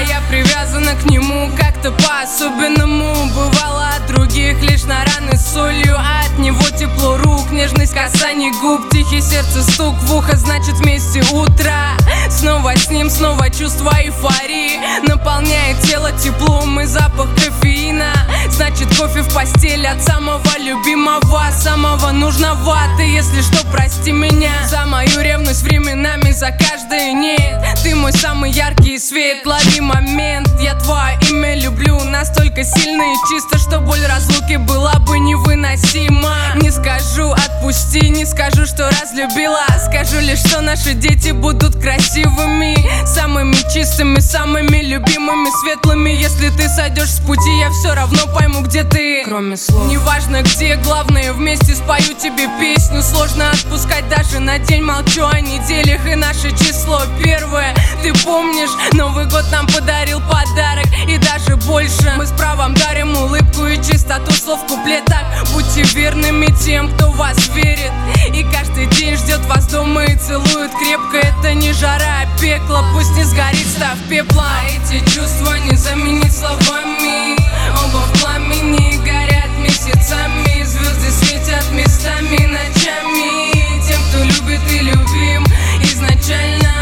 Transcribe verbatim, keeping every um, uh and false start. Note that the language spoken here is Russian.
А я привязана к нему как-то по-особенному. Бывало от других лишь на раны с солью, а от него тепло рук, нежность касаний губ, тихий сердце стук в ухо, значит вместе утро. Снова с ним, снова чувство эйфории наполняет тело теплом и запах кофеина. Значит кофе в постель от самого любимого, самого нужного. Ты, если что, прости меня за мою ревность временами, за каждое нет. Ты мой самый яркий свет, лови момент. Я твое имя люблю настолько сильно и чисто, что боль разлуки была бы невыносима. Не скажу отпусти, не скажу, что разлюбила, скажу лишь, что наши дети будут красивыми, самыми чистыми, самыми любимыми, светлыми. Если ты сойдешь с пути, я все равно пойму, где ты, кроме слов. Неважно где, главное вместе спою тебе песню. Сложно отпускать даже на день, молчу о неделях и наше число первое. Ты помнишь, Новый год нам подарил подарок и даже больше. Мы с правом дарим улыбку и чистоту слов в куплетах. Будьте верными тем, кто в вас верит, и каждый день ждет вас дома и целует крепко. Это не жара, а пекло, пусть не сгорит, став пеплом. А эти чувства не заменить словами.